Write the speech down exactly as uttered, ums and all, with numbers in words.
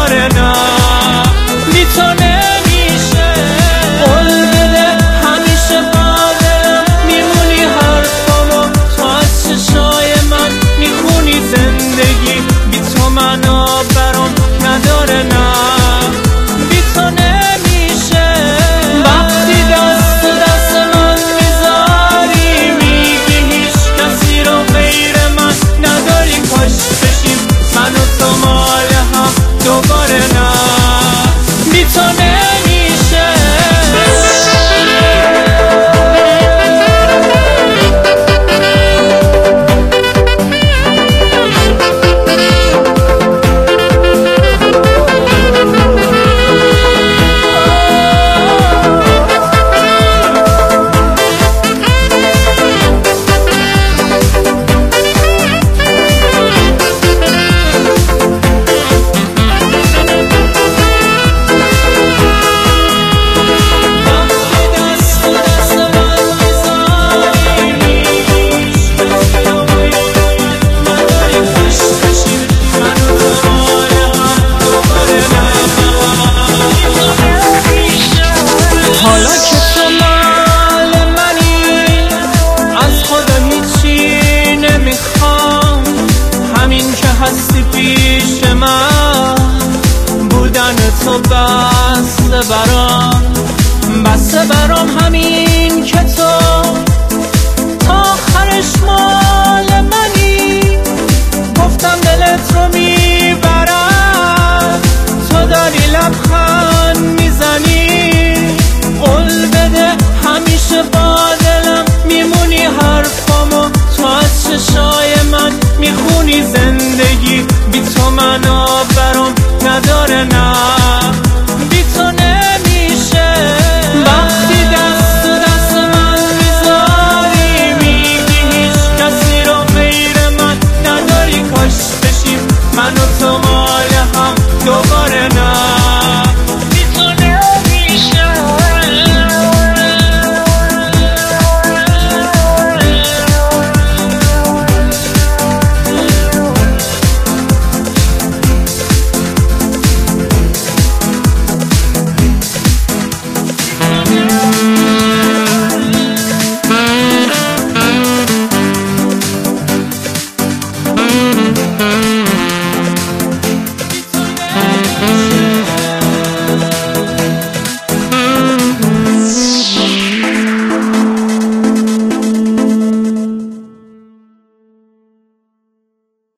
دوباره نه، بی تو نمیشه. قول بده همیشه با دلم میمونی، حرفامو تو از چشای من میخونی. زندگی بی تو منو برام نداره نه، بی تو نمیشه. وقتی دست و دست من میذاری میگی هیچ کسی رو غیر من نداری. کاش بشیم من و تو مال هم دوباره نه، بی تو نمیشه. حالا که تو مال منی از خودم هیچی نمیخوام، همین که هستی پیش من بودن تو بسته برام، بسته برام همین